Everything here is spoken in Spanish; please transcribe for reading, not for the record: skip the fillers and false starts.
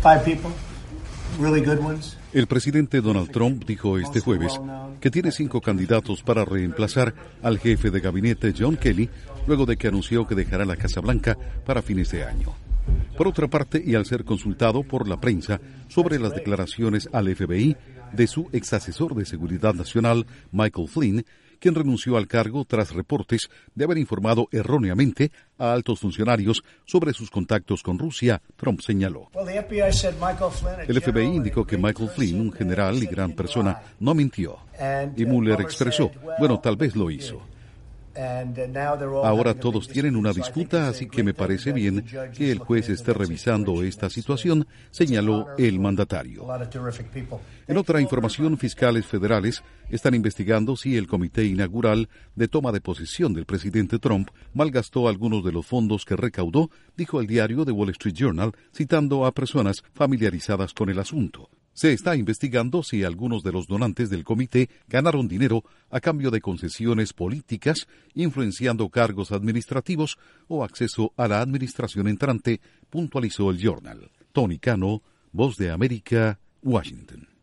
El presidente Donald Trump dijo este jueves que tiene 5 candidatos para reemplazar al jefe de gabinete John Kelly, luego de que anunció que dejará la Casa Blanca para fines de año. Por otra parte, y al ser consultado por la prensa sobre las declaraciones al FBI de su exasesor de Seguridad Nacional, Michael Flynn, quien renunció al cargo tras reportes de haber informado erróneamente a altos funcionarios sobre sus contactos con Rusia, Trump señaló. El FBI indicó que Michael Flynn, un general y gran persona, no mintió. Y Mueller expresó, bueno, tal vez lo hizo. Ahora todos tienen una disputa, así que me parece bien que el juez esté revisando esta situación, señaló el mandatario. En otra información, fiscales federales están investigando si el comité inaugural de toma de posesión del presidente Trump malgastó algunos de los fondos que recaudó, dijo el diario The Wall Street Journal, citando a personas familiarizadas con el asunto. Se está investigando si algunos de los donantes del comité ganaron dinero a cambio de concesiones políticas, influenciando cargos administrativos o acceso a la administración entrante, puntualizó el Journal. Tony Cano, Voz de América, Washington.